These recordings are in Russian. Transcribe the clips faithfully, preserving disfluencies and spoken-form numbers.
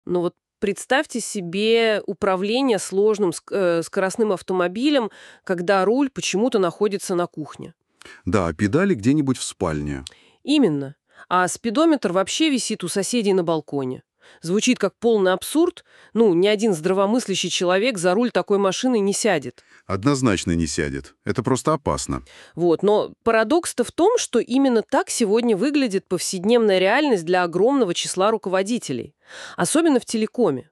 Ну вот представьте себе управление сложным ск- э, скоростным автомобилем, когда руль почему-то находится на кухне. Да, а педали где-нибудь в спальне. Именно. А спидометр вообще висит у соседей на балконе. Звучит как полный абсурд. Ну, ни один здравомыслящий человек за руль такой машины не сядет. Однозначно не сядет. Это просто опасно. Вот. Но парадокс-то в том, что именно так сегодня выглядит повседневная реальность для огромного числа руководителей. Особенно в телекоме.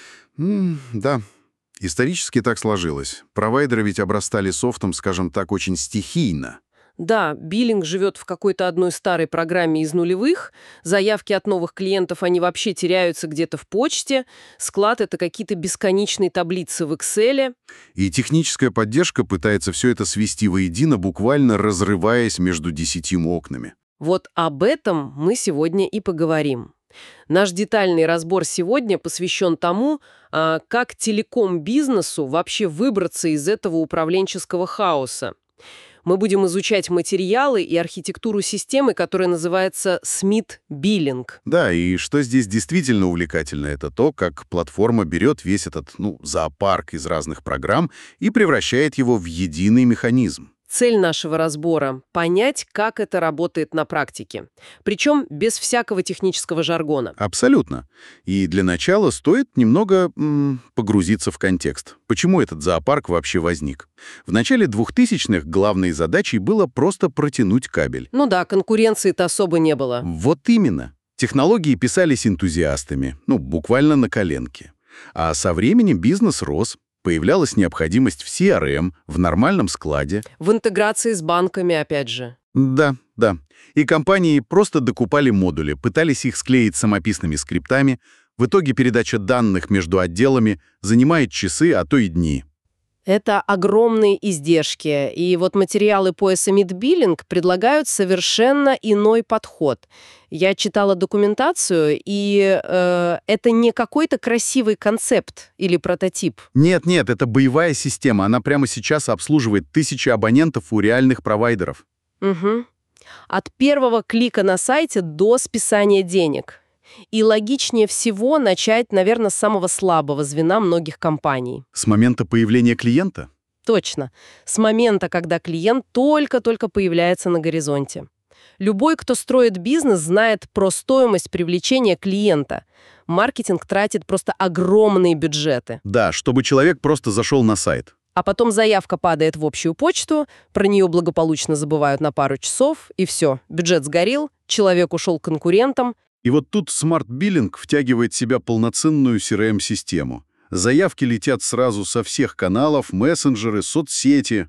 М, да, исторически так сложилось. Провайдеры ведь обрастали софтом, скажем так, очень стихийно. Да, биллинг живет в какой-то одной старой программе из нулевых, заявки от новых клиентов, они вообще теряются где-то в почте, склад — это какие-то бесконечные таблицы в Excel. И техническая поддержка пытается все это свести воедино, буквально разрываясь между десятью окнами. Вот об этом мы сегодня и поговорим. Наш детальный разбор сегодня посвящен тому, а, как телеком-бизнесу вообще выбраться из этого управленческого хаоса. Мы будем изучать материалы и архитектуру системы, которая называется Smith Billing. Да, и что здесь действительно увлекательно, это то, как платформа берет весь этот, ну, зоопарк из разных программ и превращает его в единый механизм. Цель нашего разбора — понять, как это работает на практике. Причем без всякого технического жаргона. Абсолютно. И для начала стоит немного м, погрузиться в контекст. Почему этот зоопарк вообще возник? В начале двухтысячных главной задачей было просто протянуть кабель. Ну да, конкуренции-то особо не было. Вот именно. Технологии писались энтузиастами, ну, буквально на коленке. А со временем бизнес рос. Появлялась необходимость в си ар эм, в нормальном складе. В интеграции с банками, опять же. Да, да. И компании просто докупали модули, пытались их склеить самописными скриптами. В итоге передача данных между отделами занимает часы, а то и дни. Это огромные издержки. И вот материалы по Smith Billing предлагают совершенно иной подход. Я читала документацию, и э, это не какой-то красивый концепт или прототип. Нет-нет, это боевая система. Она прямо сейчас обслуживает тысячи абонентов у реальных провайдеров. Угу. От первого клика на сайте до списания денег. И логичнее всего начать, наверное, с самого слабого звена многих компаний. С момента появления клиента? Точно. С момента, когда клиент только-только появляется на горизонте. Любой, кто строит бизнес, знает про стоимость привлечения клиента. Маркетинг тратит просто огромные бюджеты. Да, чтобы человек просто зашел на сайт. А потом заявка падает в общую почту, про нее благополучно забывают на пару часов, и все, бюджет сгорел, человек ушел к конкурентам. И вот тут Smart Billing втягивает в себя полноценную си ар эм-систему. Заявки летят сразу со всех каналов, мессенджеры, соцсети.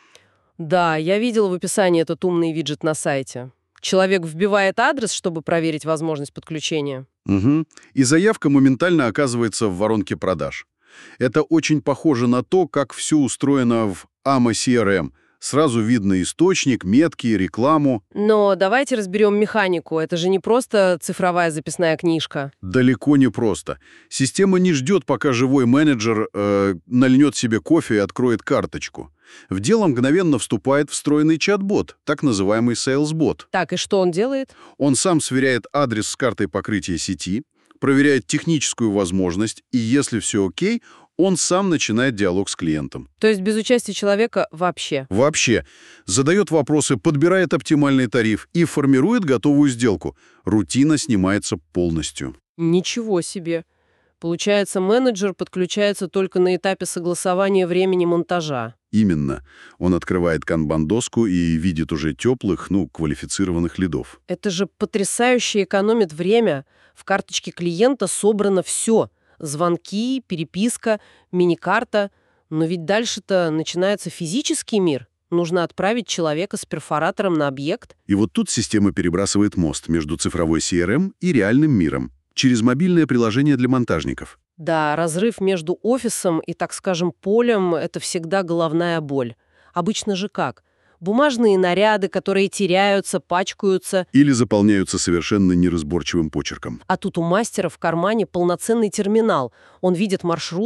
Да, я видела в описании этот умный виджет на сайте. Человек вбивает адрес, чтобы проверить возможность подключения. Угу. И заявка моментально оказывается в воронке продаж. Это очень похоже на то, как все устроено в эй эм си ар эм. Сразу видно источник, метки, рекламу. Но давайте разберем механику. Это же не просто цифровая записная книжка. Далеко не просто. Система не ждет, пока живой менеджер э, нальнет себе кофе и откроет карточку. В дело мгновенно вступает встроенный чат-бот, так называемый сейлс-бот. Так, и что он делает? Он сам сверяет адрес с картой покрытия сети, проверяет техническую возможность, и если все окей, он сам начинает диалог с клиентом. То есть без участия человека вообще? Вообще. Задает вопросы, подбирает оптимальный тариф и формирует готовую сделку. Рутина снимается полностью. Ничего себе. Получается, менеджер подключается только на этапе согласования времени монтажа. Именно. Он открывает канбан-доску и видит уже теплых, ну, квалифицированных лидов. Это же потрясающе экономит время. В карточке клиента собрано все. Звонки, переписка, мини-карта. Но ведь дальше-то начинается физический мир. Нужно отправить человека с перфоратором на объект. И вот тут система перебрасывает мост между цифровой си ар эм и реальным миром через мобильное приложение для монтажников. Да, разрыв между офисом и, так скажем, полем — это всегда головная боль. Обычно же как? Бумажные наряды, которые теряются, пачкаются. Или заполняются совершенно неразборчивым почерком. А тут у мастера в кармане полноценный терминал. Он видит маршрут,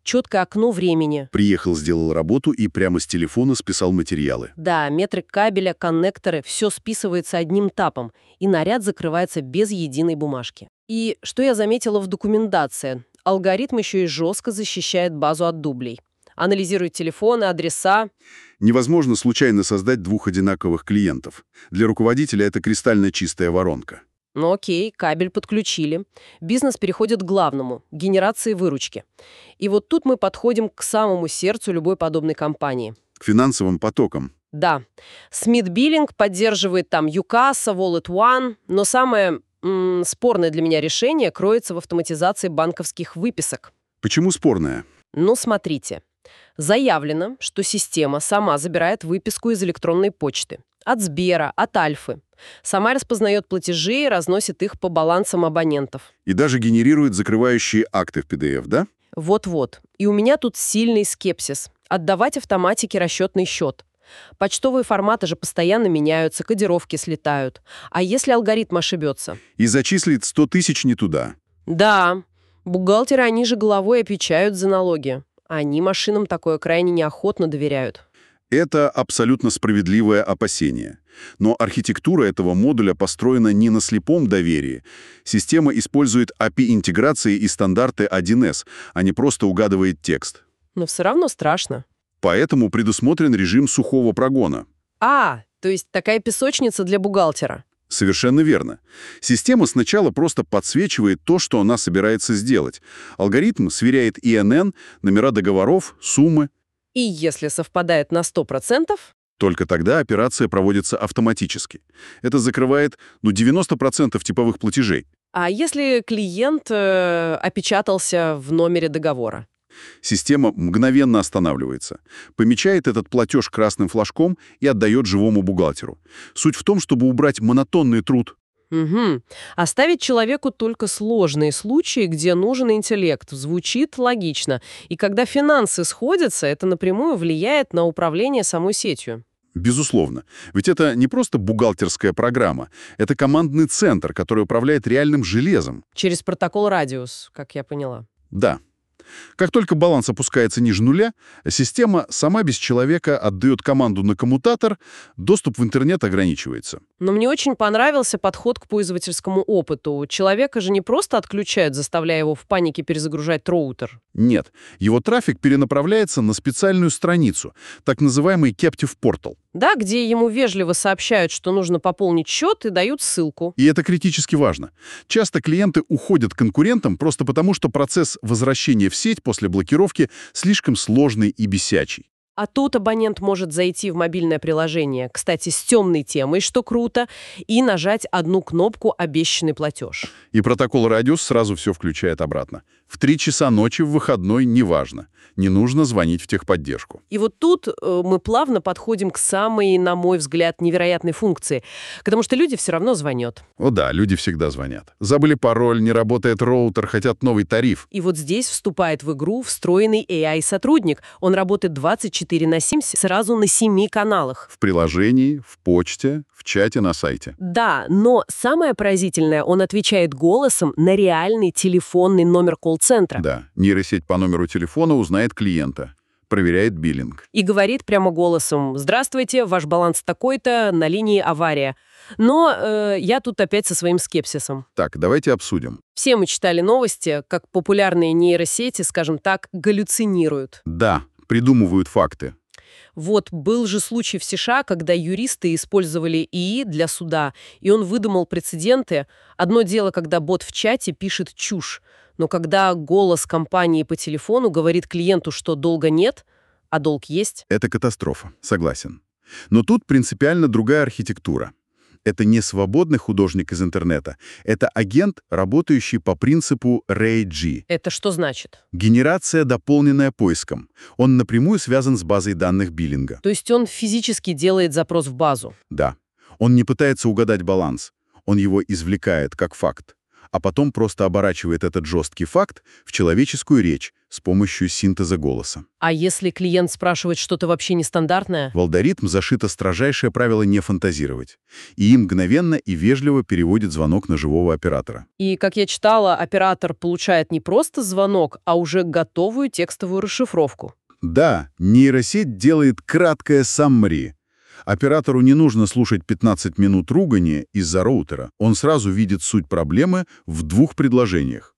четкое окно времени. Приехал, сделал работу и прямо с телефона списал материалы. Да, метры кабеля, коннекторы, все списывается одним тапом, и наряд закрывается без единой бумажки. И что я заметила в документации? Алгоритм еще и жестко защищает базу от дублей. Анализирует телефоны, адреса. Невозможно случайно создать двух одинаковых клиентов. Для руководителя это кристально чистая воронка. Ну окей, кабель подключили. Бизнес переходит к главному – генерации выручки. И вот тут мы подходим к самому сердцу любой подобной компании. К финансовым потокам. Да, Smith Billing поддерживает там Юкаса, Wallet One, но самое м, спорное для меня решение кроется в автоматизации банковских выписок. Почему спорное? Ну, смотрите. Заявлено, что система сама забирает выписку из электронной почты. От Сбера, от Альфы. Сама распознает платежи и разносит их по балансам абонентов. И даже генерирует закрывающие акты в пи ди эф, да? Вот-вот. И у меня тут сильный скепсис. Отдавать автоматике расчетный счет. Почтовые форматы же постоянно меняются, кодировки слетают. А если алгоритм ошибется? И зачислит сто тысяч не туда. Да. Бухгалтеры, они же головой отвечают за налоги. Они машинам такое крайне неохотно доверяют. Это абсолютно справедливое опасение. Но архитектура этого модуля построена не на слепом доверии. Система использует эй пи ай-интеграции и стандарты один эс, а не просто угадывает текст. Но все равно страшно. Поэтому предусмотрен режим сухого прогона. А, то есть такая песочница для бухгалтера. Совершенно верно. Система сначала просто подсвечивает то, что она собирается сделать. Алгоритм сверяет и эн эн, номера договоров, суммы. И если совпадает на сто процентов... Только тогда операция проводится автоматически. Это закрывает, ну, девяносто процентов типовых платежей. А если клиент э, опечатался в номере договора? Система мгновенно останавливается, помечает этот платеж красным флажком и отдает живому бухгалтеру. Суть в том, чтобы убрать монотонный труд. Угу. Оставить человеку только сложные случаи, где нужен интеллект. Звучит логично. И когда финансы сходятся, это напрямую влияет на управление самой сетью. Безусловно. Ведь это не просто бухгалтерская программа. Это командный центр, который управляет реальным железом. Через протокол «Радиус», как я поняла. Да. Как только баланс опускается ниже нуля, система сама без человека отдает команду на коммутатор, доступ в интернет ограничивается. Но мне очень понравился подход к пользовательскому опыту. Человека же не просто отключают, заставляя его в панике перезагружать роутер. Нет, его трафик перенаправляется на специальную страницу, так называемый Captive Portal. Да, где ему вежливо сообщают, что нужно пополнить счет и дают ссылку. И это критически важно. Часто клиенты уходят к конкурентам просто потому, что процесс возвращения в сеть после блокировки слишком сложный и бесячий. А тут абонент может зайти в мобильное приложение, кстати, с темной темой, что круто, и нажать одну кнопку «Обещанный платеж». И протокол «Радиус» сразу все включает обратно. В три часа ночи в выходной неважно. Не нужно звонить в техподдержку. И вот тут э, мы плавно подходим к самой, на мой взгляд, невероятной функции, потому что люди все равно звонят. О да, люди всегда звонят. Забыли пароль, не работает роутер, хотят новый тариф. И вот здесь вступает в игру встроенный эй ай-сотрудник. Он работает двадцать четыре на семь сразу на семи каналах. В приложении, в почте, в чате на сайте. Да, но самое поразительное, он отвечает голосом на реальный телефонный номер колл-центра. Да, нейросеть по номеру телефона узнает клиента, проверяет биллинг. И говорит прямо голосом: «Здравствуйте, ваш баланс такой-то, на линии авария». Но э, я тут опять со своим скепсисом. Так, давайте обсудим. Все мы читали новости, как популярные нейросети, скажем так, галлюцинируют. Да, придумывают факты. Вот был же случай в США, когда юристы использовали ИИ для суда, и он выдумал прецеденты. Одно дело, когда бот в чате пишет чушь, но когда голос компании по телефону говорит клиенту, что долга нет, а долг есть. Это катастрофа, согласен. Но тут принципиально другая архитектура. Это не свободный художник из интернета. Это агент, работающий по принципу Рэй Джи. Это что значит? Генерация, дополненная поиском. Он напрямую связан с базой данных биллинга. То есть он физически делает запрос в базу? Да. Он не пытается угадать баланс. Он его извлекает как факт. а потом просто оборачивает этот жесткий факт в человеческую речь с помощью синтеза голоса. А если клиент спрашивает что-то вообще нестандартное? В алгоритм зашито строжайшее правило не фантазировать, и им мгновенно и вежливо переводит звонок на живого оператора. И, как я читала, оператор получает не просто звонок, а уже готовую текстовую расшифровку. Да, нейросеть делает краткое summary. Оператору не нужно слушать пятнадцать минут ругани из-за роутера. Он сразу видит суть проблемы в двух предложениях.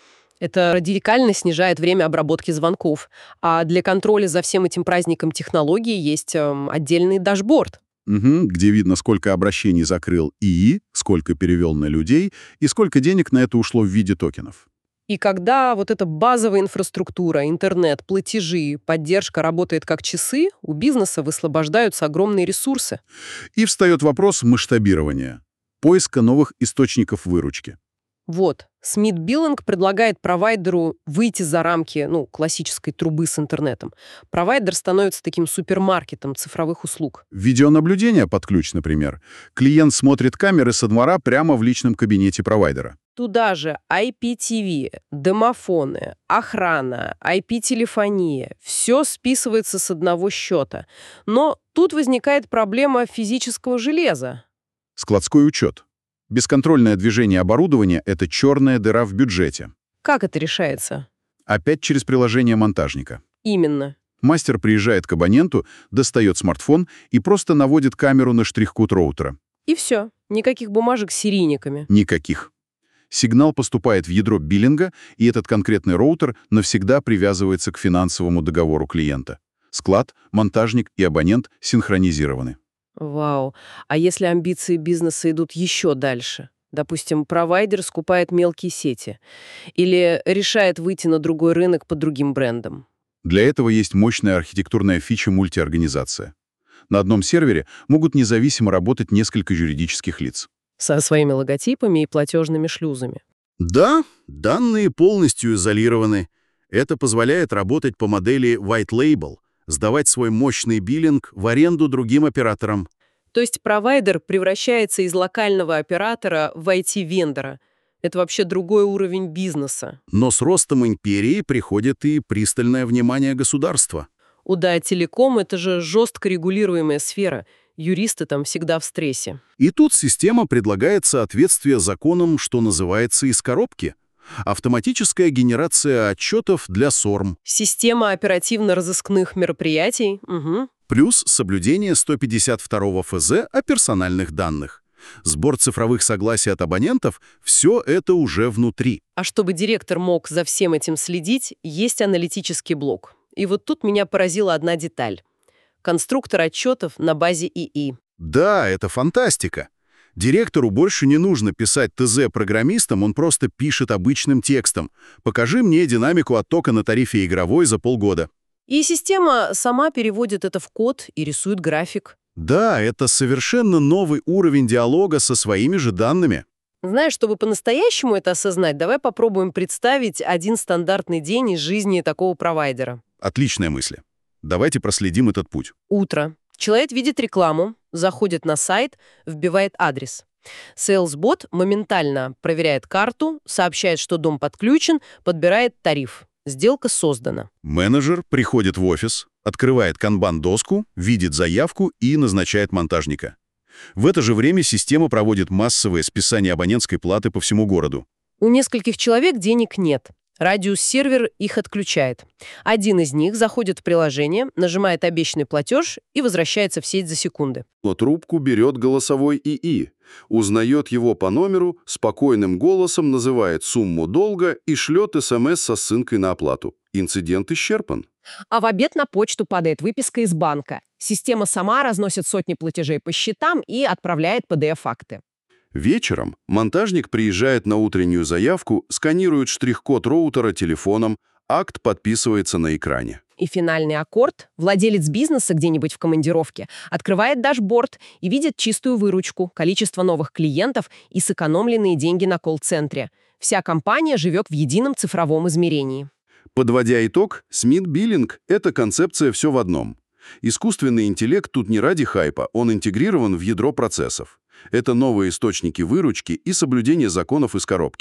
Это радикально снижает время обработки звонков. А для контроля за всем этим праздником технологий есть эм, отдельный дашборд. Угу, где видно, сколько обращений закрыл ИИ, сколько перевел на людей и сколько денег на это ушло в виде токенов. И когда вот эта базовая инфраструктура, интернет, платежи, поддержка работает как часы, у бизнеса высвобождаются огромные ресурсы. И встает вопрос масштабирования, поиска новых источников выручки. Вот, Smith Billing предлагает провайдеру выйти за рамки, ну, классической трубы с интернетом. Провайдер становится таким супермаркетом цифровых услуг. Видеонаблюдение под ключ, например. Клиент смотрит камеры со двора прямо в личном кабинете провайдера. Туда же ай пи ти ви, домофоны, охрана, ай пи-телефония. Все списывается с одного счета. Но тут возникает проблема физического железа. Складской учет. Бесконтрольное движение оборудования — это черная дыра в бюджете. Как это решается? Опять через приложение монтажника. Именно. Мастер приезжает к абоненту, достает смартфон и просто наводит камеру на штрих-код роутера. И все. Никаких бумажек с серийниками. Никаких. Сигнал поступает в ядро биллинга, и этот конкретный роутер навсегда привязывается к финансовому договору клиента. Склад, монтажник и абонент синхронизированы. Вау. А если амбиции бизнеса идут еще дальше? Допустим, провайдер скупает мелкие сети или решает выйти на другой рынок под другим брендом. Для этого есть мощная архитектурная фича мультиорганизация. На одном сервере могут независимо работать несколько юридических лиц. Со своими логотипами и платежными шлюзами. Да, данные полностью изолированы. Это позволяет работать по модели White Label, сдавать свой мощный биллинг в аренду другим операторам. То есть провайдер превращается из локального оператора в ай ти-вендора. Это вообще другой уровень бизнеса. Но с ростом империи приходит и пристальное внимание государства. УДА Телеком — это же жестко регулируемая сфера. Юристы там всегда в стрессе. И тут система предлагает соответствие законам, что называется, из коробки. Автоматическая генерация отчетов для СОРМ. Система оперативно-розыскных мероприятий. Угу. Плюс соблюдение сто пятьдесят второго эф зэ о персональных данных. Сбор цифровых согласий от абонентов – все это уже внутри. А чтобы директор мог за всем этим следить, есть аналитический блок. И вот тут меня поразила одна деталь. Конструктор отчетов на базе ИИ. Да, это фантастика. Директору больше не нужно писать ТЗ программистам, он просто пишет обычным текстом. Покажи мне динамику оттока на тарифе игровой за полгода. И система сама переводит это в код и рисует график. Да, это совершенно новый уровень диалога со своими же данными. Знаешь, чтобы по-настоящему это осознать, давай попробуем представить один стандартный день из жизни такого провайдера. Отличная мысль. Давайте проследим этот путь. Утро. Человек видит рекламу, заходит на сайт, вбивает адрес. Сейлс-бот моментально проверяет карту, сообщает, что дом подключен, подбирает тариф. Сделка создана. Менеджер приходит в офис, открывает канбан-доску, видит заявку и назначает монтажника. В это же время система проводит массовое списание абонентской платы по всему городу. У нескольких человек денег нет. Радиус-сервер их отключает. Один из них заходит в приложение, нажимает обещанный платеж и возвращается в сеть за секунды. Но трубку берет голосовой ИИ, узнает его по номеру, спокойным голосом называет сумму долга и шлет СМС со ссылкой на оплату. Инцидент исчерпан. А в обед на почту падает выписка из банка. Система сама разносит сотни платежей по счетам и отправляет пи ди эф-акты. Вечером монтажник приезжает на утреннюю заявку, сканирует штрих-код роутера телефоном, акт подписывается на экране. И финальный аккорд владелец бизнеса где-нибудь в командировке открывает дашборд и видит чистую выручку, количество новых клиентов и сэкономленные деньги на колл-центре. Вся компания живет в едином цифровом измерении. Подводя итог, Smith Billing — это концепция «все в одном». Искусственный интеллект тут не ради хайпа, он интегрирован в ядро процессов. Это новые источники выручки и соблюдение законов из коробки.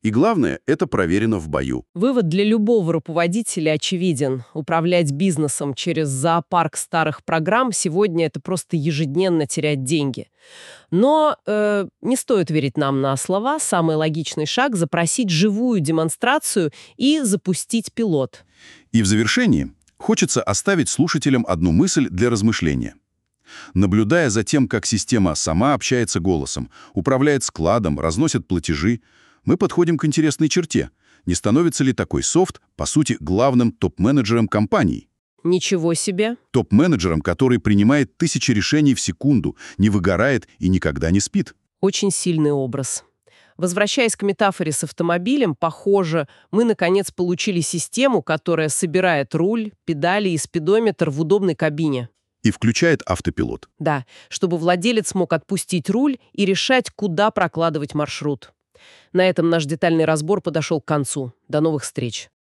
И главное, это проверено в бою. Вывод для любого руководителя очевиден. Управлять бизнесом через зоопарк старых программ сегодня — это просто ежедневно терять деньги. Но э, не стоит верить нам на слова. Самый логичный шаг — запросить живую демонстрацию и запустить пилот. И в завершении хочется оставить слушателям одну мысль для размышления. Наблюдая за тем, как система сама общается голосом, управляет складом, разносит платежи, мы подходим к интересной черте. Не становится ли такой софт, по сути, главным топ-менеджером компании? Ничего себе. Топ-менеджером, который принимает тысячи решений в секунду, не выгорает и никогда не спит. Очень сильный образ. Возвращаясь к метафоре с автомобилем, похоже, мы, наконец, получили систему, которая собирает руль, педали и спидометр в удобной кабине. И включает автопилот. Да, чтобы владелец мог отпустить руль и решать, куда прокладывать маршрут. На этом наш детальный разбор подошел к концу. До новых встреч!